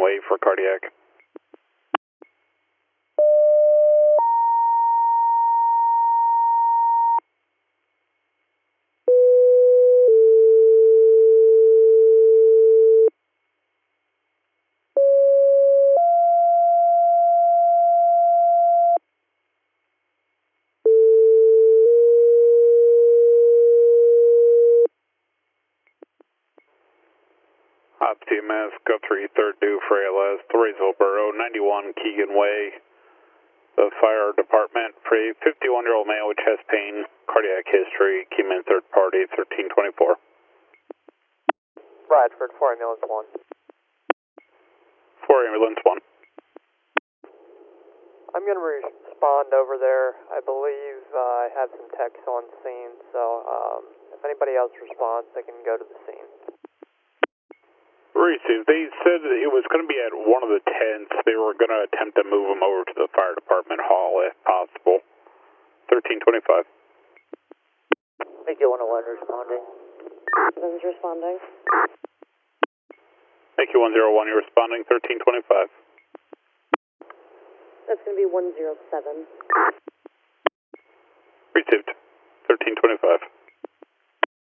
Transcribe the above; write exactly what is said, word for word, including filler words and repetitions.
Way for cardiac. Hot C M S, go three, third due for A L S, Torrey's Borough, ninety-one Keegan Way. The fire department for a fifty-one-year-old male with chest pain, cardiac history, came in third party, thirteen twenty-four. Bradford, four ambulance one. four ambulance one. I'm going to respond over there. I believe uh, I have some techs on scene, so um, if anybody else responds, they can go to the scene. Received. They said that it was going to be at one of the tents. They were going to attempt to move him over to the fire department hall if possible. thirteen twenty-five. Make you one oh one responding. This is responding. Make you one oh one, you're responding, thirteen twenty-five. That's going to be one oh seven. Received. thirteen twenty-five.